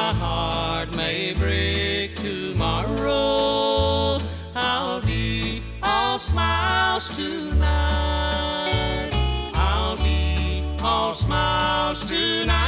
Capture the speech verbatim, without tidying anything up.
my heart may break tomorrow, I'll be all smiles tonight. I'll be all smiles tonight.